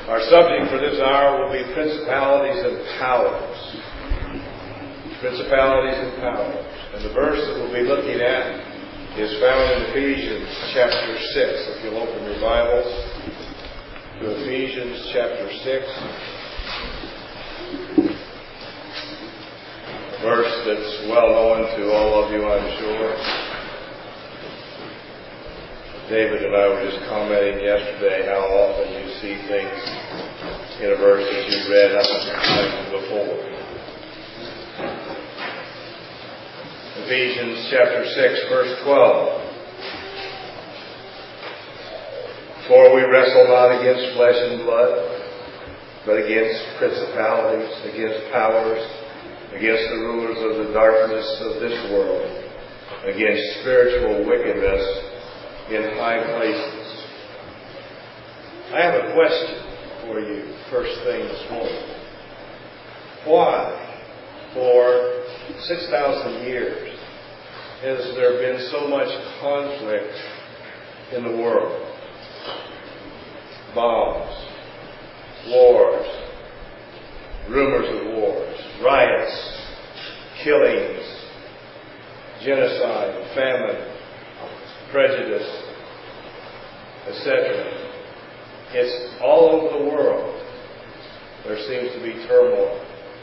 Our subject for this hour will be principalities and powers. Principalities and powers. And the verse that we'll be looking at is found in Ephesians chapter 6. If you'll open your Bibles to Ephesians chapter 6. A verse that's well known to all of you, I'm sure. David and I were just commenting yesterday how often you see things in a verse that you read up before. Ephesians chapter 6, verse 12. For we wrestle not against flesh and blood, but against principalities, against powers, against the rulers of the darkness of this world, against spiritual wickedness in high places. I have a question for you first thing this morning. Why, for 6,000 years, has there been so much conflict in the world? Bombs, wars, rumors of wars, riots, killings, genocide, famine, prejudice, etc. It's all over the world. There seems to be turmoil.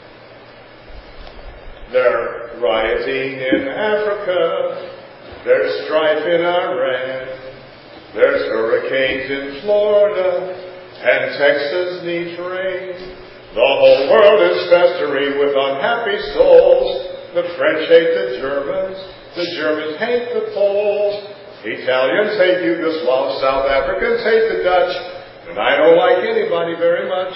There's rioting in Africa. There's strife in Iran. There's hurricanes in Florida. And Texas needs rain. The whole world is festering with unhappy souls. The French hate the Germans. The Germans hate the Poles. Italians hate Yugoslavs, South Africans hate the Dutch, and I don't like anybody very much.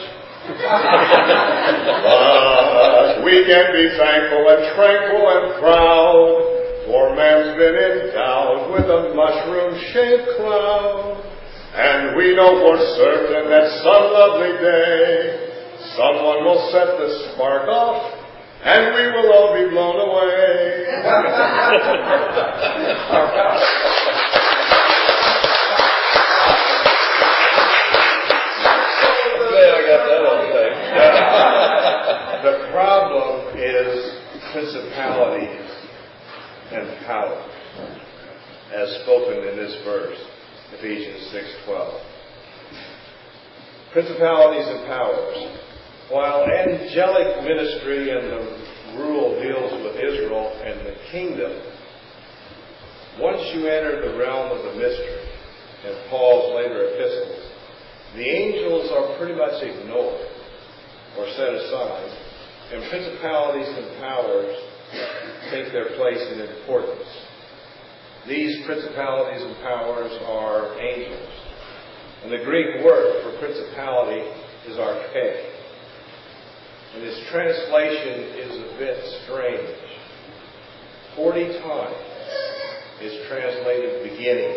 But we can be thankful and tranquil and proud, for man's been endowed with a mushroom-shaped cloud. And we know for certain that some lovely day, someone will set the spark off, and we will all be blown away. The problem is principalities and powers, as spoken in this verse, Ephesians 6:12. Principalities and powers. While angelic ministry and the rule deals with Israel and the kingdom, once you enter the realm of the mystery, in Paul's later epistles, the angels are pretty much ignored or set aside, and principalities and powers take their place in importance. These principalities and powers are angels. And the Greek word for principality is arche. And its translation is a bit strange. 40 times is translated beginning.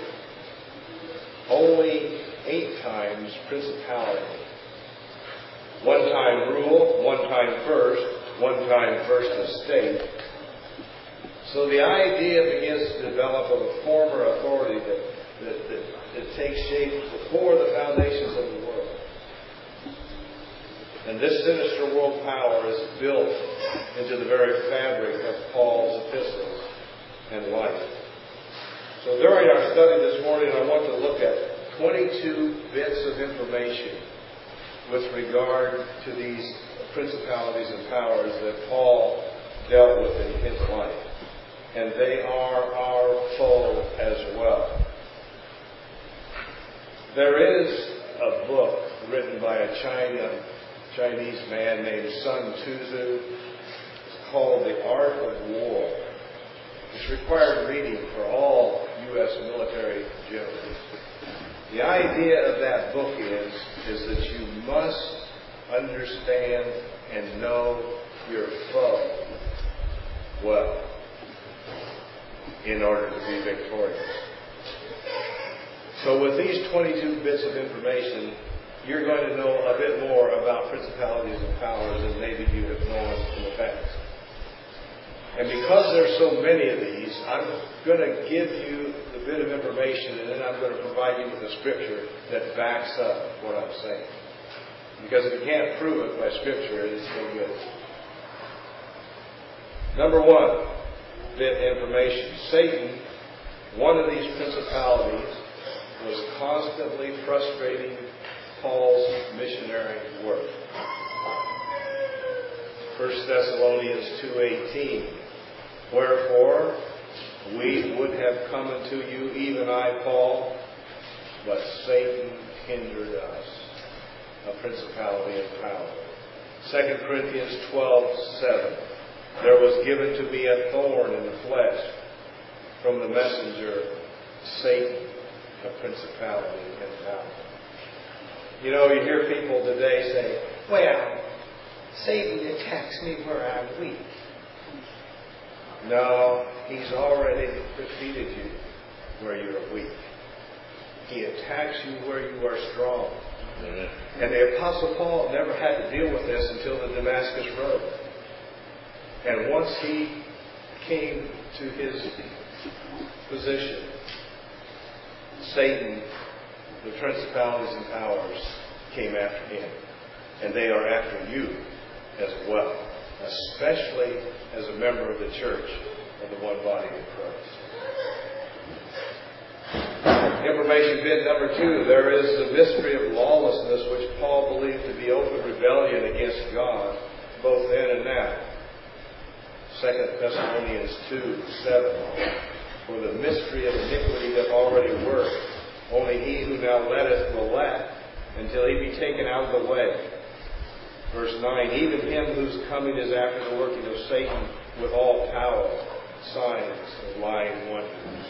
Only 8 times principality. 1 time rule, 1 time first, 1 time first estate. So the idea begins to develop of a former authority that takes shape before the foundations of the world. And this sinister world power is built into the very fabric of Paul's epistles and life. So during our study this morning, I want to look at 22 bits of information with regard to these principalities and powers that Paul dealt with in his life. And they are our foe as well. There is a book written by a Chinese man named Sun Tzu. It's called The Art of War. It's required reading for all U.S. military generals. The idea of that book is that you must understand and know your foe well in order to be victorious. So with these 22 bits of information, you're going to know a bit more about principalities and powers than maybe you have known in the past. And because there's so many of these, I'm going to give you the bit of information, and then I'm going to provide you with a scripture that backs up what I'm saying. Because if you can't prove it by Scripture, it's no good. Number one, bit information. Satan, one of these principalities, was constantly frustrating Paul's missionary work. 1 Thessalonians 2:18. Wherefore, we would have come unto you, even I, Paul, but Satan hindered us. A principality and power. 2 Corinthians 12:7. There was given to me a thorn in the flesh from the messenger, Satan, a principality and power. You know, you hear people today say, well, Satan attacks me where I'm weak. No, he's already defeated you where you're weak. He attacks you where you are strong. Mm-hmm. And the Apostle Paul never had to deal with this until the Damascus Road. And once he came to his position, Satan, the principalities and powers, came after him. And they are after you as well, especially as a member of the church of the one body of Christ. Information bit number 2. There is the mystery of lawlessness, which Paul believed to be open rebellion against God, both then and now. 2 Thessalonians 2:7. For the mystery of iniquity doth already work. Only he who now letteth will let, until he be taken out of the way. Verse 9. Even him whose coming is after the working of Satan with all power, signs, and lying wonders.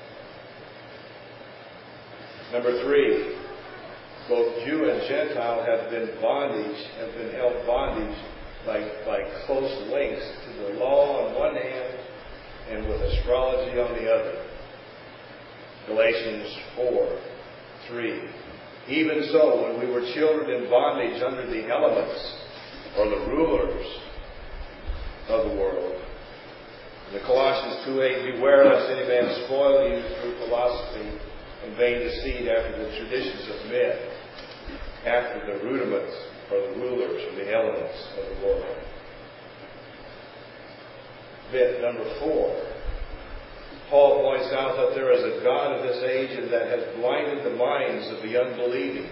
Number 3. Both Jew and Gentile have been held bondage by close links to the law on one hand and with astrology on the other. Galatians 4:3. Even so, when we were children in bondage under the elements, or the rulers of the world. In Colossians 2:8, beware lest any man spoil you through philosophy and vain deceit after the traditions of men, after the rudiments, or the rulers, or the elements of the world. Bit number 4. Paul points out that there is a God of this age and that has blinded the minds of the unbelieving.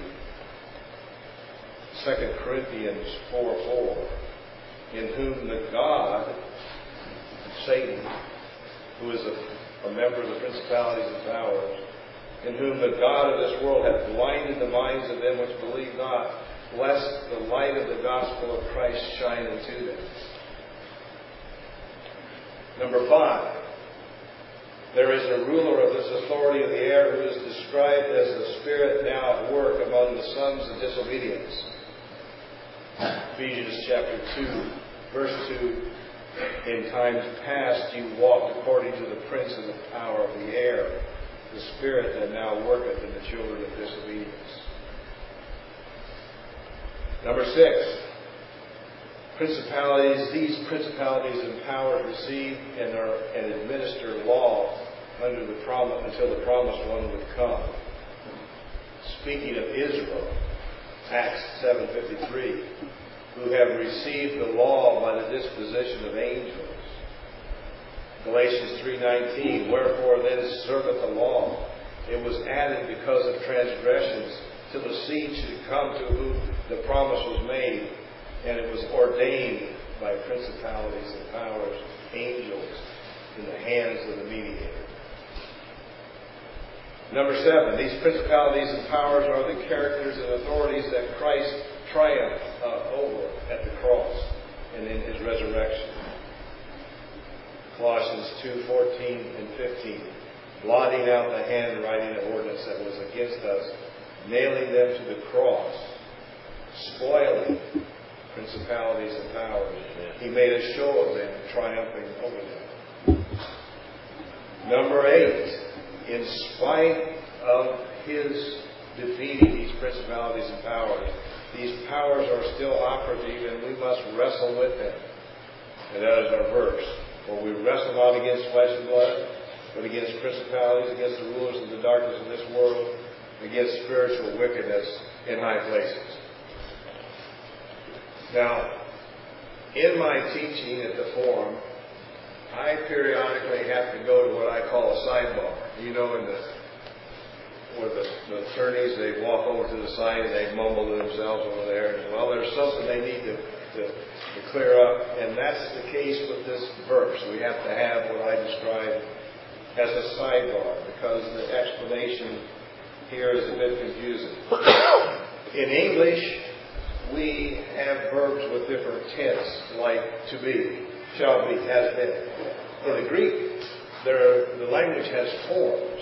2 Corinthians 4:4. In whom the God, Satan, who is a member of the principalities and powers, in whom the God of this world hath blinded the minds of them which believe not, lest the light of the gospel of Christ shine into them. Number 5. There is a ruler of this authority of the air who is described as the spirit now at work among the sons of disobedience. Ephesians chapter 2, verse 2. In times past you walked according to the prince of the power of the air, the spirit that now worketh in the children of disobedience. Number 6. Principalities. These principalities and powers receive and administer law under the promise until the promised one would come. Speaking of Israel, Acts 7:53, who have received the law by the disposition of angels. Galatians 3:19, wherefore then serveth the law? It was added because of transgressions, till the seed should come to whom the promise was made, and it was ordained by principalities and powers, angels, in the hands of the mediator. Number 7, these principalities and powers are the characters and authorities that Christ triumphed over at the cross and in his resurrection. Colossians 2:14 and 15, blotting out the handwriting of ordinance that was against us, nailing them to the cross, spoiling principalities and powers. He made a show of them, triumphing over them. Number 8, in spite of his defeating these principalities and powers, these powers are still operative and we must wrestle with them. And that is our verse. For we wrestle not against flesh and blood, but against principalities, against the rulers of the darkness of this world, against spiritual wickedness in high places. Now, in my teaching at the forum, I periodically have to go to what I call a sidebar. You know, where the attorneys, they walk over to the side and they mumble to themselves over there. And, well, there's something they need to clear up, and that's the case with this verse. We have to have what I describe as a sidebar, because the explanation here is a bit confusing. In English, we have verbs with different tense, like to be, shall be, has been. In the Greek, the language has forms.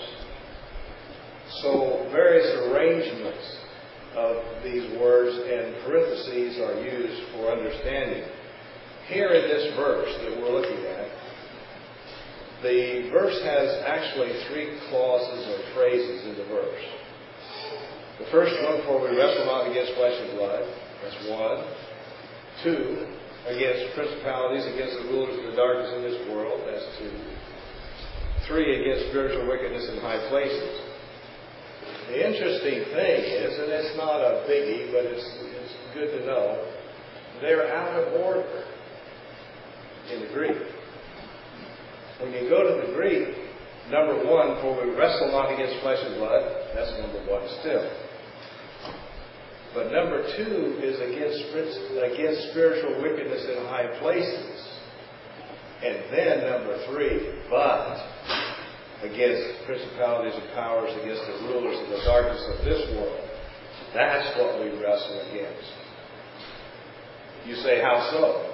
So various arrangements of these words and parentheses are used for understanding. Here in this verse that we're looking at, the verse has actually 3 clauses or phrases in the verse. The first one, for we wrestle not against flesh and blood, that's 1. 2, against principalities, against the rulers of the darkness in this world, that's 2. 3, against spiritual wickedness in high places. The interesting thing is, and it's not a biggie, but it's good to know, they're out of order in the Greek. When you go to the Greek, number 1, for we wrestle not against flesh and blood, that's number 1 still. But number 2 is against spiritual wickedness in high places. And then number 3, but against principalities and powers, against the rulers of the darkness of this world. That's what we wrestle against. You say, how so?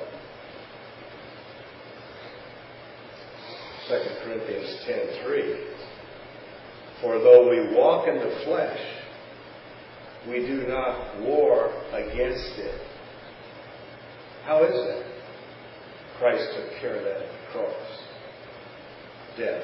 2 Corinthians 10:3. For though we walk in the flesh, we do not war against it. How is that? Christ took care of that at the cross. Death.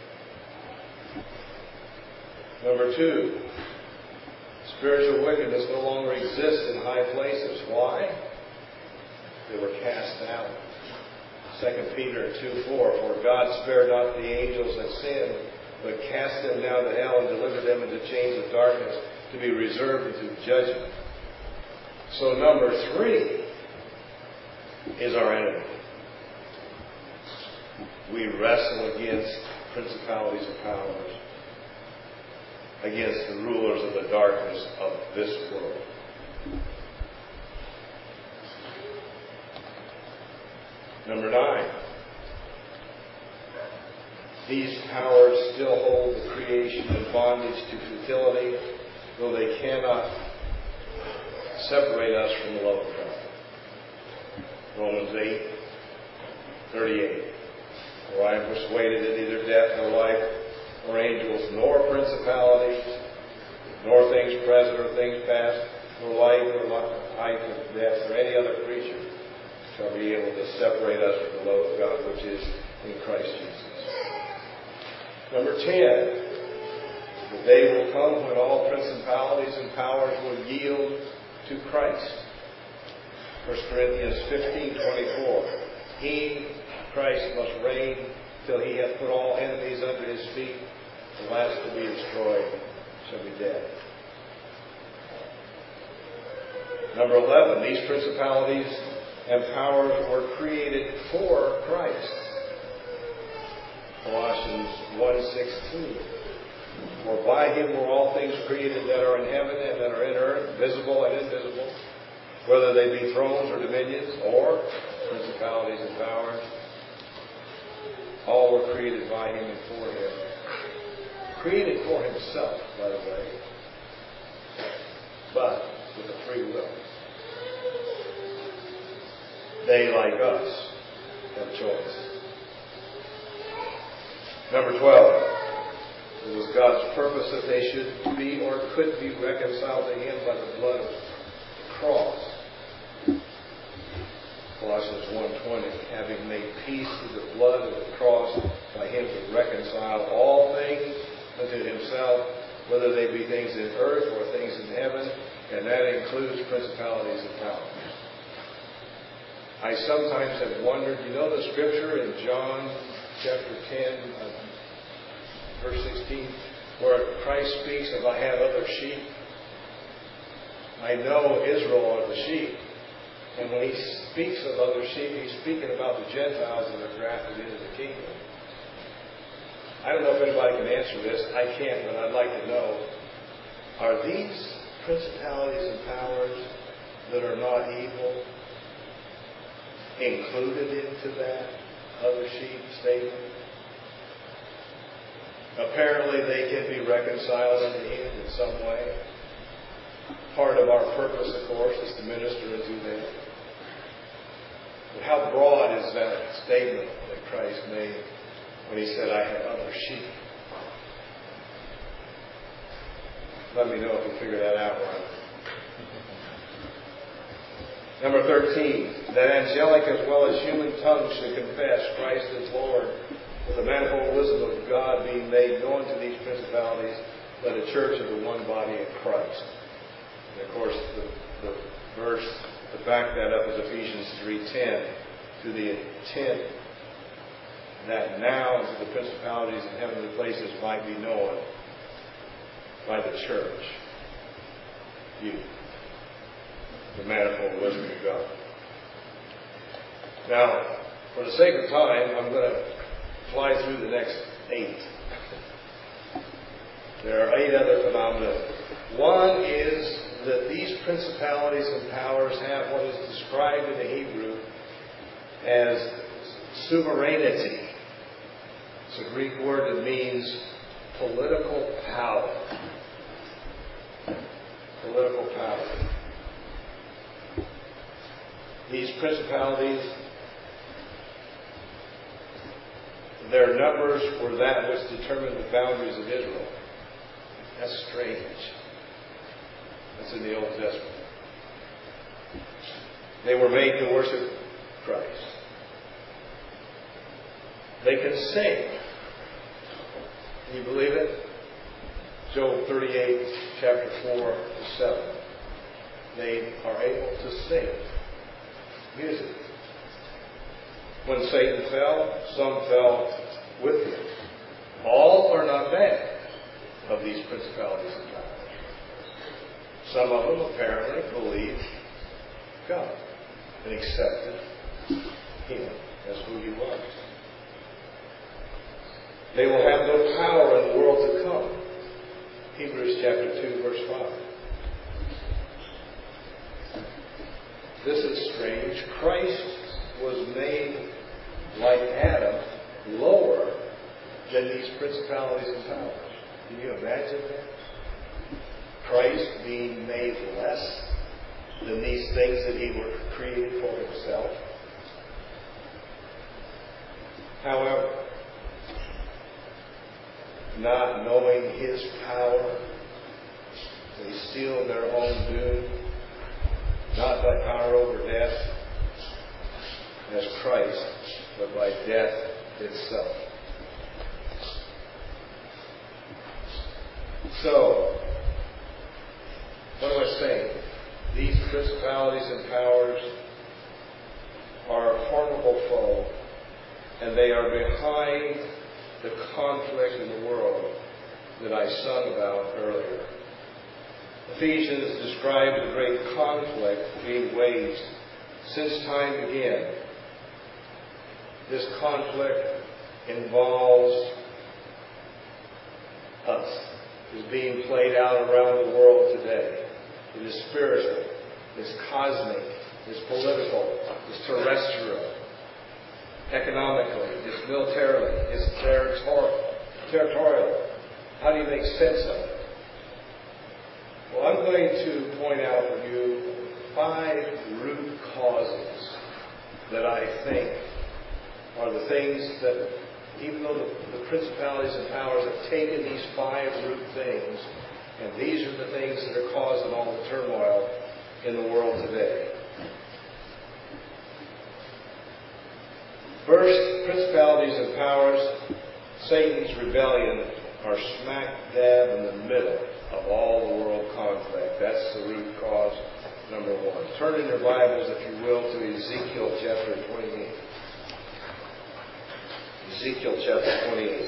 Number 2, spiritual wickedness no longer exists in high places. Why? They were cast out. 2 Peter 2:4, for God spared not the angels that sinned, but cast them down to hell and delivered them into chains of darkness to be reserved unto judgment. So number 3 is our enemy. We wrestle against principalities and powers, against the rulers of the darkness of this world. Number 9. These powers still hold the creation in bondage to futility, though they cannot separate us from the love of God. Romans 8:38. For I am persuaded that neither death nor life, nor angels, nor principalities, nor things present or things past, nor life, nor height, nor depth, or any other creature shall be able to separate us from the love of God, which is in Christ Jesus. Number 10, the day will come when all principalities and powers will yield to Christ. 1 Corinthians 15:24. He, Christ, must reign till he hath put all enemies under his feet. The last to be destroyed shall be death. Number 11, these principalities and powers were created for Christ. Colossians 1:16. For by him were all things created that are in heaven and that are in earth, visible and invisible, whether they be thrones or dominions or principalities and powers. All were created by him and for him. Created for himself, by the way, but with a free will. They, like us, have choice. Number 12. It was God's purpose that they should be or could be reconciled to him by the blood of the cross. Colossians 1:20, having made peace through the blood of the cross, by him to reconcile all things unto himself, whether they be things in earth or things in heaven, and that includes principalities and powers. I sometimes have wondered, you know the scripture in John chapter 10, verse 16, where Christ speaks of, I have other sheep. I know Israel are the sheep. And when he speaks of other sheep, he's speaking about the Gentiles that are grafted into the kingdom. I don't know if anybody can answer this. I can't, but I'd like to know. Are these principalities and powers that are not evil included into that other sheep statement? Apparently they can be reconciled unto him in some way. Part of our purpose, of course, is to minister unto them. But how broad is that statement that Christ made when he said, I have other sheep? Let me know if you figure that out right. Number 13, that angelic as well as human tongues should confess Christ is Lord, with the manifold wisdom of God being made known to these principalities, by the church of the one body of Christ. And of course, the verse to back that up is Ephesians 3:10, to the intent that now to the principalities in heavenly places might be known by the church. You. The manifold wisdom of God. Now, for the sake of time, I'm going to fly through the next 8. There are 8 other phenomena. One is that these principalities and powers have what is described in the Hebrew as sovereignty. It's a Greek word that means political power. Political power. These principalities, their numbers were that which determined the boundaries of Israel. That's strange. That's in the Old Testament. They were made to worship Christ. They can sing. Can you believe it? Job 38, chapter 4-7. They are able to sing music. When Satan fell, some fell with him. All are not bad of these principalities and powers. Some of them apparently believed God and accepted him as who he was. They will have no power in the world to come. Hebrews chapter 2, verse 5. This is strange. Christ was made like Adam, lower than these principalities and powers. Can you imagine that? Christ being made less than these things that he were created for himself. However, not knowing his power, they seal their own doom, not by power over death as Christ, but by death itself. So, what am I saying? These principalities and powers are a formidable foe, and they are behind the conflict in the world that I sung about earlier. Ephesians describes a great conflict being waged since time began. This conflict involves us. It is being played out around the world today. It is spiritual. It's cosmic. It's political. It's terrestrial. Economically. It's militarily. It's territorial. How do you make sense of it? Well, I'm going to point out for you 5 root causes that I think are the things that, even though the principalities and powers have taken these 5 root things, and these are the things that are causing all the turmoil in the world today. First, principalities and powers, Satan's rebellion, are smack dab in the middle of all the world conflict. That's the root cause number 1. Turn in your Bibles, if you will, to Ezekiel chapter 28. Ezekiel chapter 28.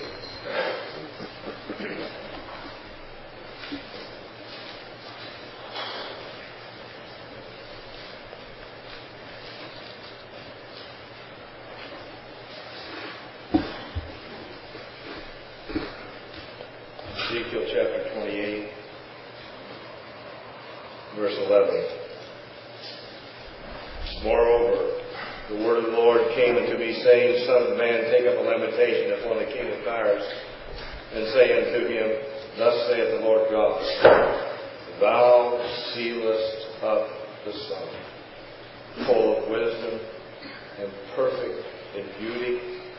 Moreover, the word of the Lord came unto me, saying, Son of man, take up a lamentation upon the king of Tyre, and say unto him, Thus saith the Lord God, Thou sealest up the sun, full of wisdom and perfect in beauty.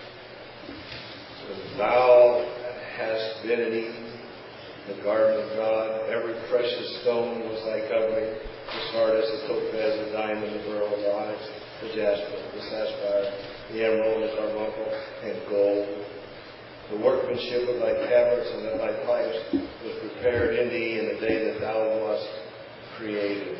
When thou hast been in Eden, the garden of God, every precious stone was thy covering, the sardis, the topaz, the diamond, the beryl, the onyx, the jasper, the sapphire, the emerald, the carbuncle, and gold. The workmanship of thy tablets and of thy pipes was prepared in thee in the day that thou wast created.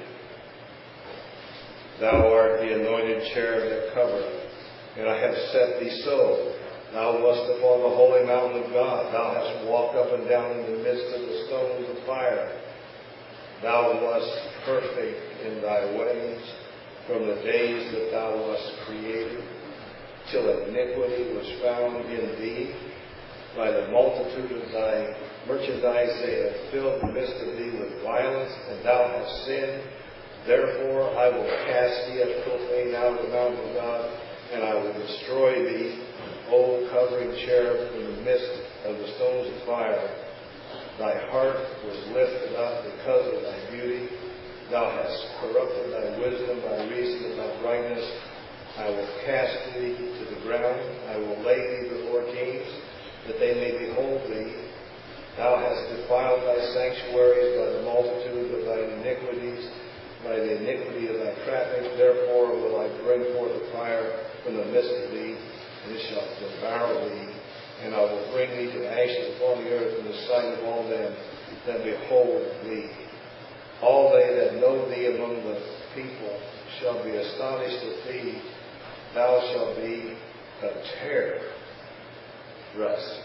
Thou art the anointed cherub that covereth, and I have set thee so. Thou wast upon the holy mountain of God. Thou hast walked up and down in the midst of the stones of fire. Thou wast perfect in thy ways from the days that thou wast created, till iniquity was found in thee. By the multitude of thy merchandise they have filled the midst of thee with violence, and thou hast sinned. Therefore I will cast thee as profane out of the mountain of God, and I will destroy thee, O covering cherub, from the midst of the stones of fire. Thy heart was lifted up because of thy beauty. Thou hast corrupted thy wisdom by reason of thy brightness. I will cast thee to the ground. I will lay thee before kings, that they may behold thee. Thou hast defiled thy sanctuaries by the multitude of thy iniquities, by the iniquity of thy traffic. Therefore will I bring forth a fire from the midst of thee, and it shall devour thee. And I will bring thee to ashes upon the earth in the sight of all them that behold thee. All they that know thee among the people shall be astonished at thee. Thou shalt be a terror. Rest.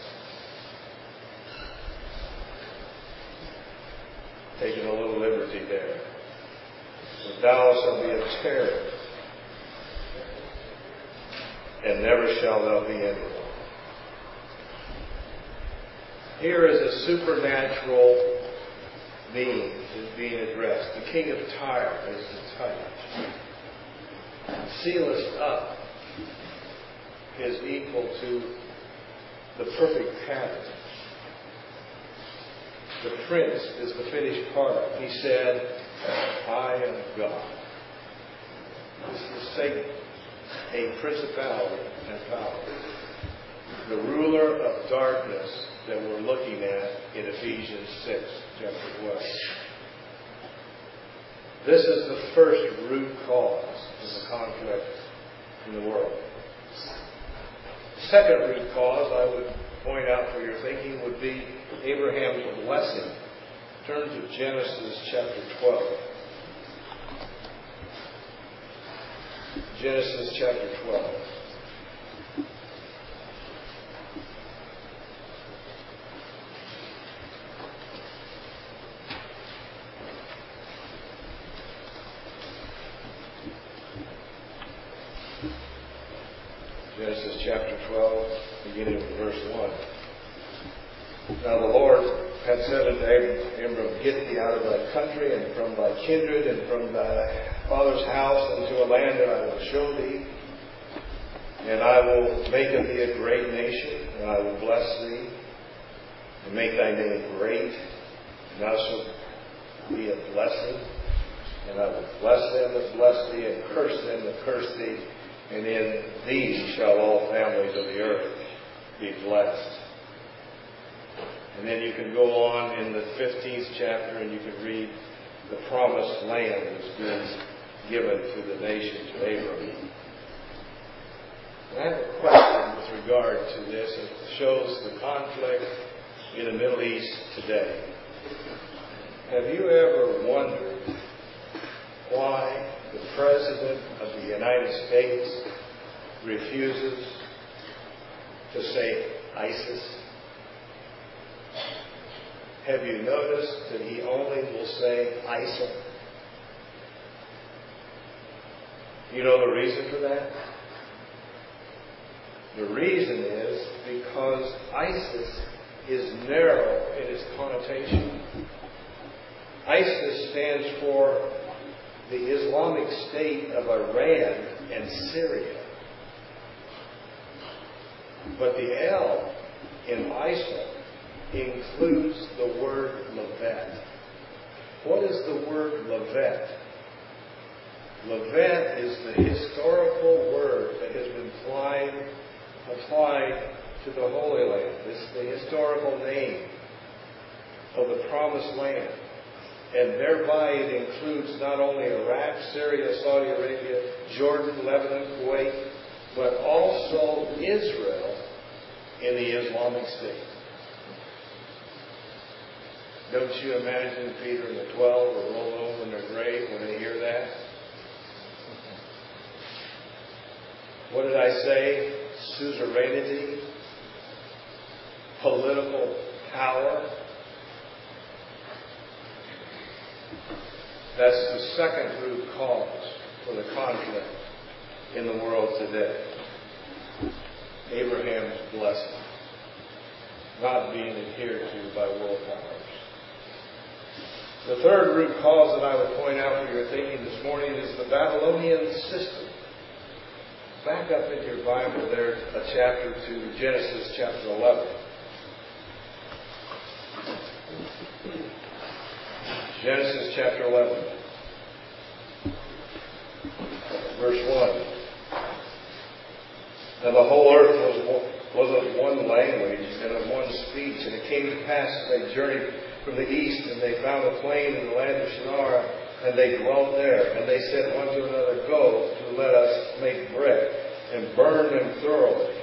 Taking a little liberty there. But thou shalt be a terror, and never shall thou be anyone. Here is a supernatural being is being addressed. The king of Tyre is the title. Sealest up is equal to the perfect pattern. The prince is the finished product. He said, I am God. This is Satan, a principality and power. The ruler of darkness that we're looking at in Ephesians 6, chapter 12. This is the first root cause of the conflict in the world. The second root cause I would point out for your thinking would be Abraham's blessing. Turn to Genesis chapter 12. Genesis chapter 12. Genesis chapter 12, beginning with verse 1. Now the Lord had said unto Abram, Get thee out of thy country, and from thy kindred, and from thy father's house, unto a land that I will show thee. And I will make of thee a great nation, and I will bless thee, and make thy name great, and thou shalt be a blessing. And I will bless them that bless thee, and curse them that curse thee. And in thee shall all families of the earth be blessed. And then you can go on in the 15th chapter and you can read the promised land that's been given to the nation, to Abram. And I have a question with regard to this. It shows the conflict in the Middle East today. Have you ever wondered why the President of the United States refuses to say ISIS? Have you noticed that he only will say ISIL? You know the reason for that? The reason is because ISIS is narrow in its connotation. ISIS stands for the Islamic Islamic State of Iran and Syria. But the L in ISIL includes the word Levet. What is the word Levet? Levet is the historical word that has been applied to the Holy Land. It's the historical name of the Promised Land. And thereby it includes not only Iraq, Syria, Saudi Arabia, Jordan, Lebanon, Kuwait, but also Israel in the Islamic State. Don't you imagine Peter and the 12 are rolling over in their grave when they hear that? What did I say? Suzerainty, political power. That's the second root cause for the conflict in the world today. Abraham's blessing, not being adhered to by world powers. The third root cause that I would point out for your thinking this morning is the Babylonian system. Back up in your Bible there, a chapter to Genesis chapter 11. Genesis chapter 11, verse 1. Now the whole earth was of one language and of one speech, and it came to pass as they journeyed from the east, and they found a plain in the land of Shinar, and they dwelt there. And they said one to another, Go to let us make brick, and burn them thoroughly.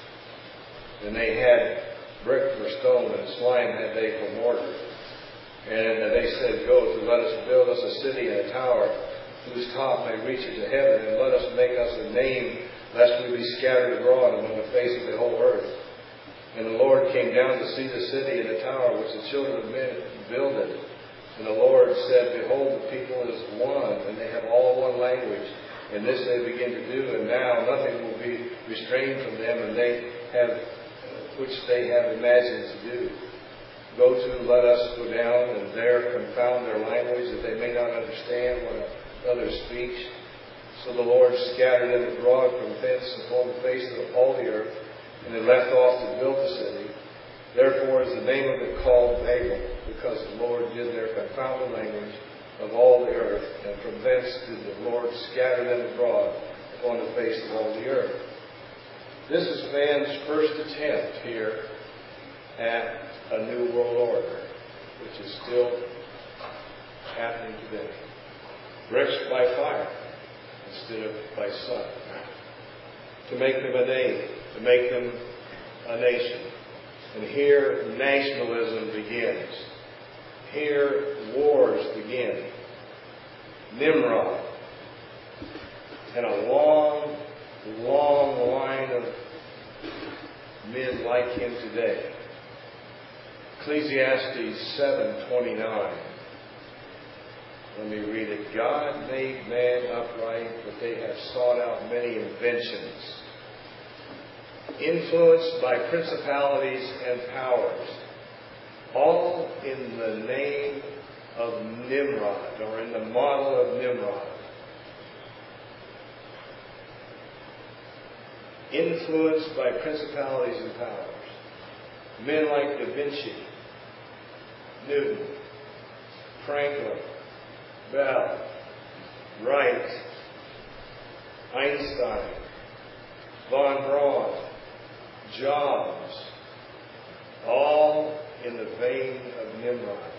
And they had brick for stone, and slime had they for mortar. And they said, Go to let us build us a city and a tower, whose top may reach into heaven, and let us make us a name, lest we be scattered abroad among the face of the whole earth. And the Lord came down to see the city and the tower which the children of men builded. And the Lord said, Behold, the people is one, and they have all one language. And this they begin to do, and now nothing will be restrained from them, and they have which they have imagined to do. Go to, let us go down, and there confound their language, that they may not understand one another's speech. So the Lord scattered them abroad from thence upon the face of all the earth, and they left off to build the city. Therefore is the name of it called Babel, because the Lord did there confound the language of all the earth, and from thence did the Lord scatter them abroad upon the face of all the earth. This is man's first attempt here at a new world order, which is still happening today. Bricks by fire instead of by sun. To make them a name, to make them a nation. And here nationalism begins. Here wars begin. Nimrod and a long, long line of men like him today. Ecclesiastes 7:29. Let me read it. God made man upright, but they have sought out many inventions, influenced by principalities and powers, all in the name of Nimrod, or in the model of Nimrod. Influenced by principalities and powers. Men like Da Vinci, Newton, Franklin, Bell, Wright, Einstein, von Braun, Jobs, all in the vein of Nimrod.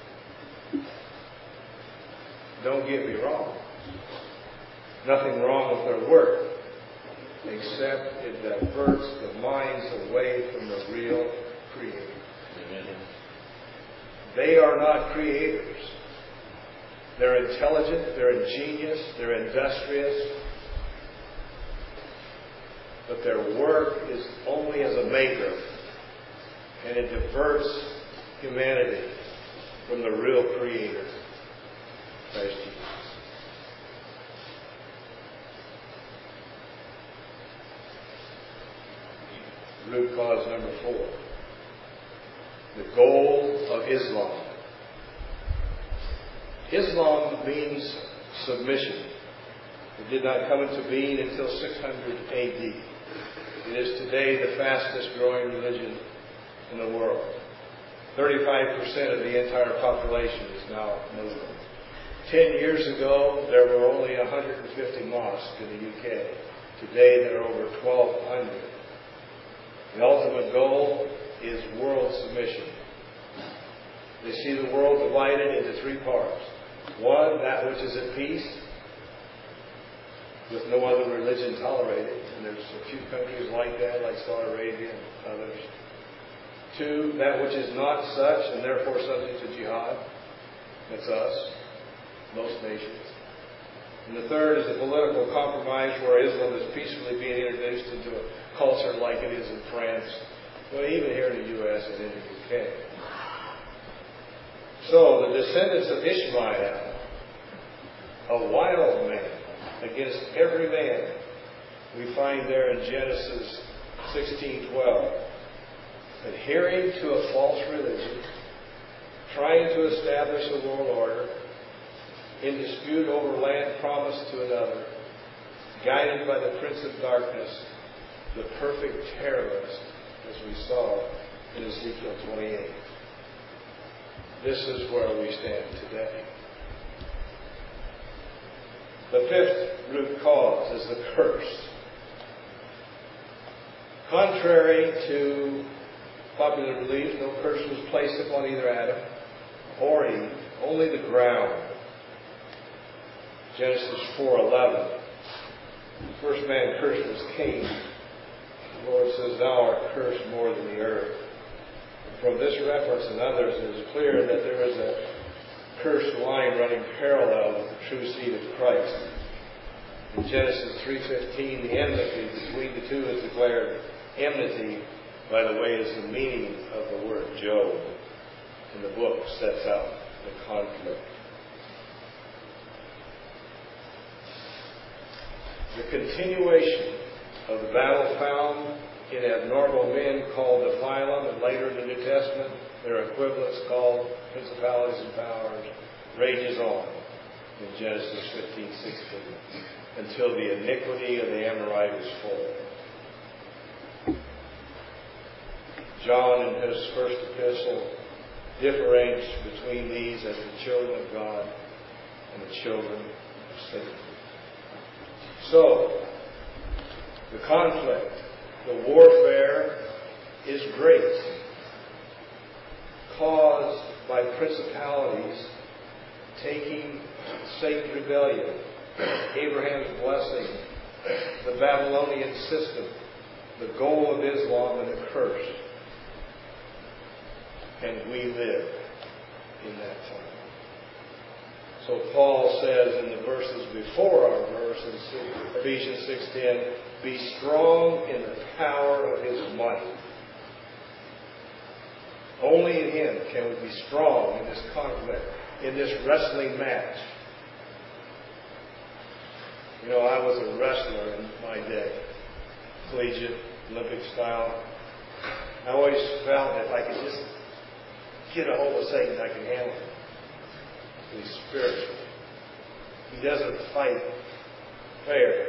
Don't get me wrong. Nothing wrong with their work, except it diverts the minds away from the real Creator. Amen. They are not creators. They're intelligent, they're ingenious, they're industrious, but their work is only as a maker, and it diverts humanity from the real Creator, Christ Jesus. Root cause number 4. The goal of Islam. Islam means submission. It did not come into being until 600 AD. It is today the fastest growing religion in the world. 35% of the entire population is now Muslim. 10 years ago, there were only 150 mosques in the UK. Today, there are over 1,200. The ultimate goal is world submission. They see the world divided into three parts. One, that which is at peace, with no other religion tolerated. And there's a few countries like that, like Saudi Arabia and others. Two, that which is not such, and therefore subject to jihad. That's us, most nations. And the third is the political compromise, where Islam is peacefully being introduced into a culture like it is in France, well, even here in the U.S. and in the UK. So, the descendants of Ishmael, a wild man against every man, we find there in Genesis 16:12, adhering to a false religion, trying to establish a world order, in dispute over land promised to another, guided by the Prince of Darkness, the perfect terrorist, as we saw in Ezekiel 28. This is where we stand today. The fifth root cause is the curse. Contrary to popular belief, no curse was placed upon either Adam or Eve, only the ground. Genesis 4:11. The first man cursed was Cain. The Lord says, "Thou art cursed more than the earth." From this reference and others, it is clear that there is a cursed line running parallel with the true seed of Christ. In Genesis 3:15, the enmity between the two is declared. Enmity, by the way, is the meaning of the word Job. And the book sets out the conflict. The continuation of the battle found in abnormal men called Nephilim, and later in the New Testament, their equivalents called principalities and powers, rages on in Genesis 15:16 until the iniquity of the Amorite is full. John, in his first epistle, differentiates between these as the children of God and the children of Satan. So, the conflict, the warfare is great, caused by principalities taking Satan's rebellion, Abraham's blessing, the Babylonian system, the goal of Islam, and the curse. And we live in that time. So Paul says in the verses before our verse in Ephesians 6:10, "Be strong in the power of His might." Only in Him can we be strong in this conflict, in this wrestling match. You know, I was a wrestler in my day, collegiate, Olympic style. I always felt that if I could just get a hold of Satan, I can handle him. He's spiritual. He doesn't fight fair.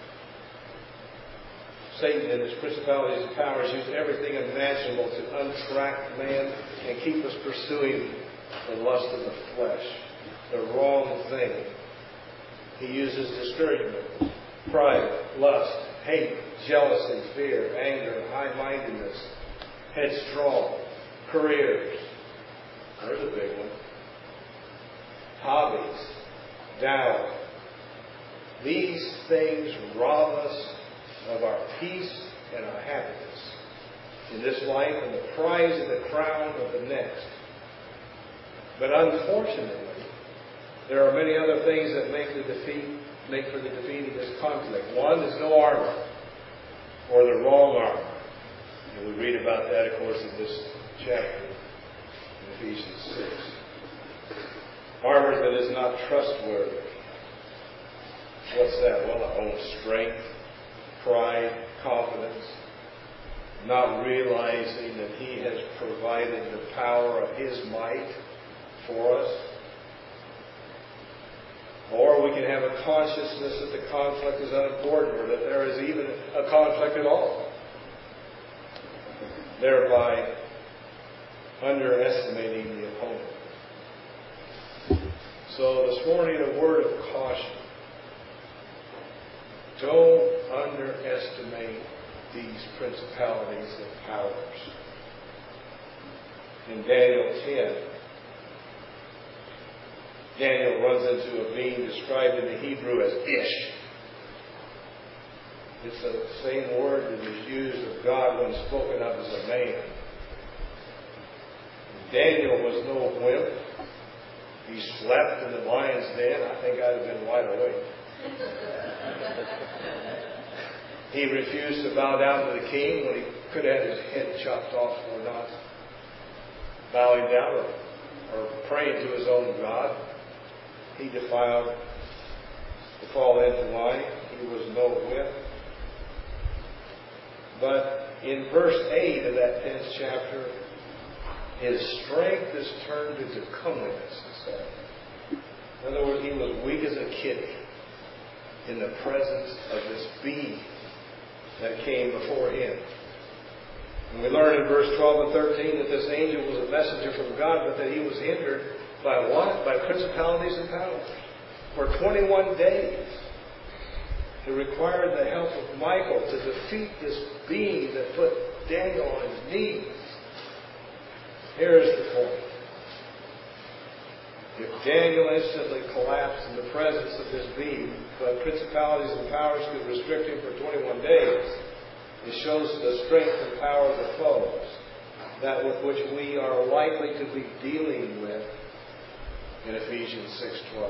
Satan and his principalities and powers use everything imaginable to untrack man and keep us pursuing the lust of the flesh, the wrong thing. He uses discouragement, pride, lust, hate, jealousy, fear, anger, high-mindedness, headstrong, careers. There's a big one. Hobbies, doubt. These things rob us of our peace and our happiness in this life and the prize of the crown of the next. But unfortunately, there are many other things that make for the defeat of this conflict. One is no armor, or the wrong armor. And we read about that, of course, in this chapter in Ephesians 6. Armor that is not trustworthy. What's that? Well, our own strength, pride, confidence, not realizing that He has provided the power of His might for us. Or we can have a consciousness that the conflict is unimportant, or that there is even a conflict at all, thereby underestimating the opponent. So this morning, a word of caution. Don't underestimate these principalities and powers. In Daniel 10, Daniel runs into a being described in the Hebrew as Ish. It's the same word that is used of God when spoken of as a man. Daniel was no wimp. He slept in the lion's den. I think I'd have been wide awake. He refused to bow down to the king when he could have had his head chopped off for not bowing down or praying to his own God. He defiled to fall into line. He was no whip. But in verse 8 of that 10th chapter, his strength is turned into comeliness, it said. In other words, he was weak as a kitty in the presence of this being that came before him. And we learn in verse 12 and 13 that this angel was a messenger from God, but that he was hindered by what? By principalities and powers. For 21 days, it required the help of Michael to defeat this being that put Daniel on his knees. Here's the point. If Daniel instantly collapsed in the presence of this being, but principalities and powers could restrict him for 21 days, it shows the strength and power of the foes, that with which we are likely to be dealing with in Ephesians 6:12.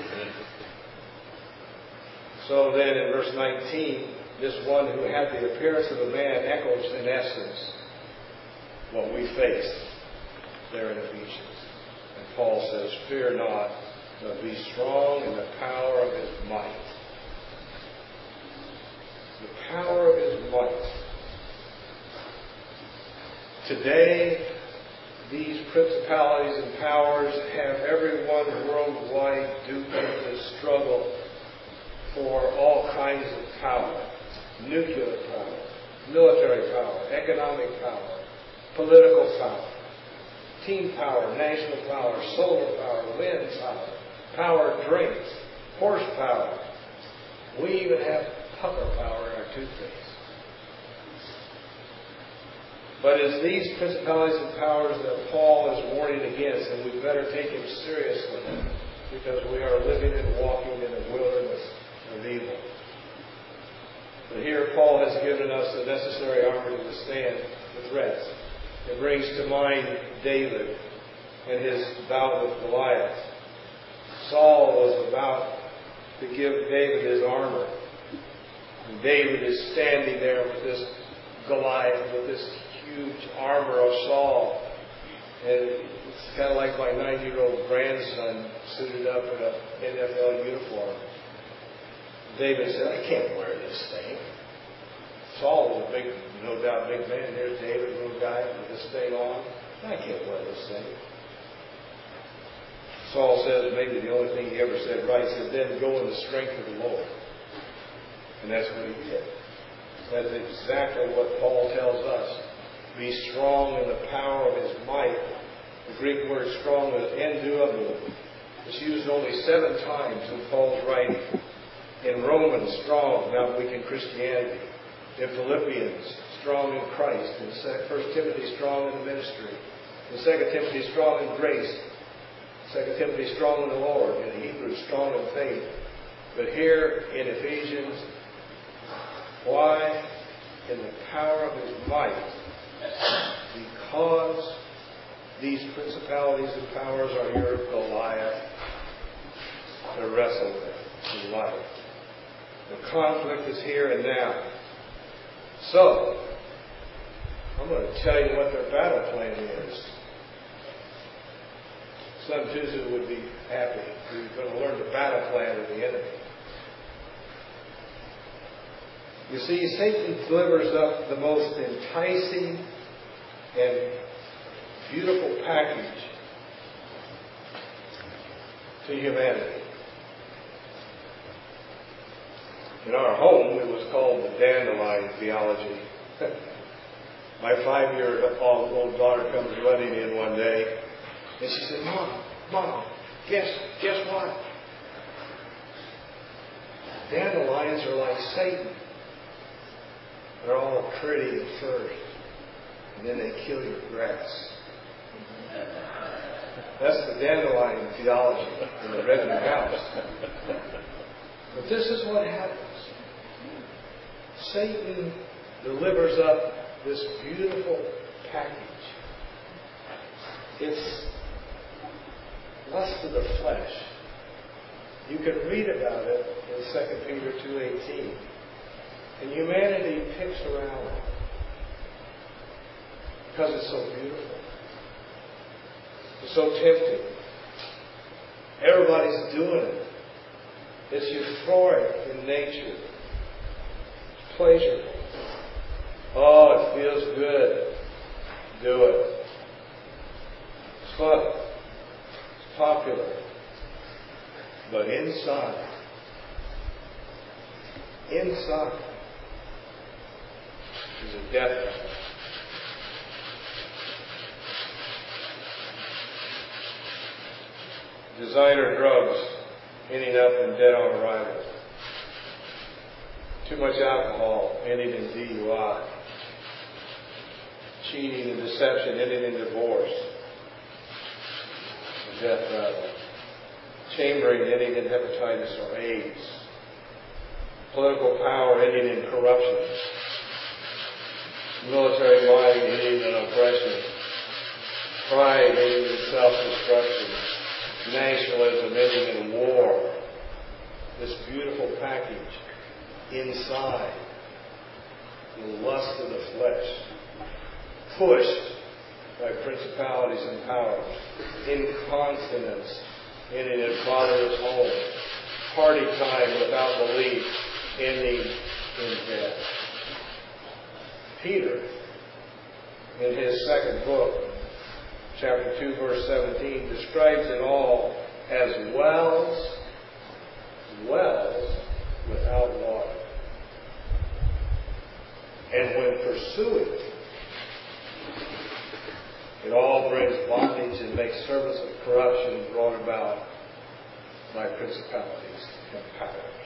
So then in verse 19, this one who had the appearance of a man echoes in essence what we face there in Ephesians. And Paul says, fear not, but be strong in the power of his might. The power of his might. Today, these principalities and powers have everyone worldwide duped into struggle for all kinds of power. Nuclear power, military power, economic power, political power, team power, national power, solar power, wind power, power drinks, horsepower. We even have pupper power in our toothpaste. But it's these principalities and powers that Paul is warning against, and we better take him seriously, because we are living and walking in a wilderness of evil. But here Paul has given us the necessary armor to withstand the threats. It brings to mind David and his bout with Goliath. Saul was about to give David his armor. And David is standing there with this Goliath, with this huge armor of Saul. And it's kind of like my 9-year-old grandson suited up in an NFL uniform. David said, I can't wear this thing. Saul was a big, no doubt, big man. There's David, little guy with this thing on. I can't wear this thing. Saul says, maybe the only thing he ever said right, he said, then go in the strength of the Lord. And that's what he did. That is exactly what Paul tells us. Be strong in the power of his might. The Greek word strong is enduomou. It's used only 7 times in Paul's writing. In Romans, strong, now weak in Christianity. In Philippians, strong in Christ. In 1 Timothy, strong in the ministry. In 2 Timothy, strong in grace. 2 Timothy, strong in the Lord. In Hebrews, strong in faith. But here in Ephesians, why? In the power of his might. Because these principalities and powers are your Goliath to wrestle with in life. The conflict is here and now. So, I'm going to tell you what their battle plan is. Sun Tzu would be happy. We're going to learn the battle plan of the enemy. You see, Satan delivers up the most enticing and beautiful package to humanity. In our home, it was called the dandelion theology. My 5-year-old daughter comes running in one day, and she said, Mom, guess what? Dandelions are like Satan. They're all pretty at first, and then they kill your grass. That's the dandelion theology in the Red House. But this is what happens. Satan delivers up this beautiful package. It's lust of the flesh. You can read about it in 2 Peter 2:18. And humanity picks around it because it's so beautiful. It's so tempting. Everybody's doing it. It's euphoric in nature. It's pleasurable. Oh, it feels good. Do it. It's fun. It's popular. But inside, is a death rattle. Designer drugs ending up in dead-on arrival. Too much alcohol ending in DUI. Cheating and deception ending in divorce. A death rattle. Chambering ending in hepatitis or AIDS. Political power ending in corruption. Military might ending in oppression. Pride ending in self-destruction. Nationalism ending in war. This beautiful package inside, the lust of the flesh, pushed by principalities and powers, incontinence ending in fatherless home, party time without belief ending in death. Peter, in his second book, chapter 2, verse 17, describes it all as wells without water. And when pursuing, it all brings bondage and makes service of corruption brought about by principalities and powers.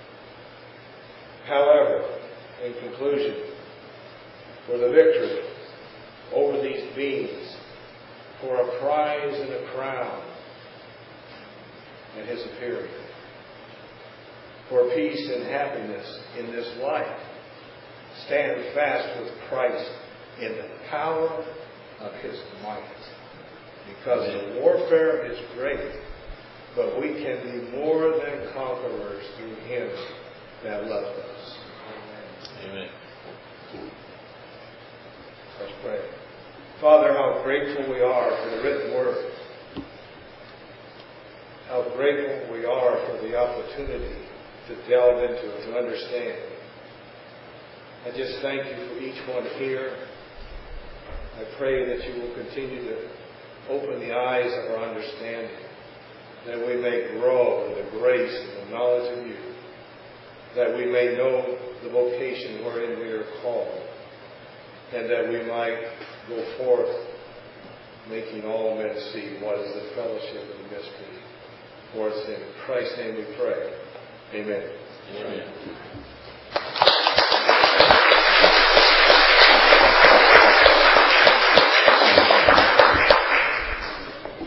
However, in conclusion, for the victory over these beings, for a prize and a crown at His appearing, for peace and happiness in this life, stand fast with Christ in the power of His might. Because the warfare is great, but we can be more than conquerors through Him that loved us. Amen. Let's pray. Father, how grateful we are for the written word. How grateful we are for the opportunity to delve into it, to understand. I just thank you for each one here. I pray that you will continue to open the eyes of our understanding, that we may grow in the grace and the knowledge of you, that we may know the vocation wherein we are called, and that we might go forth making all men see what is the fellowship of the mystery. For it's in Christ's name we pray. Amen. Amen.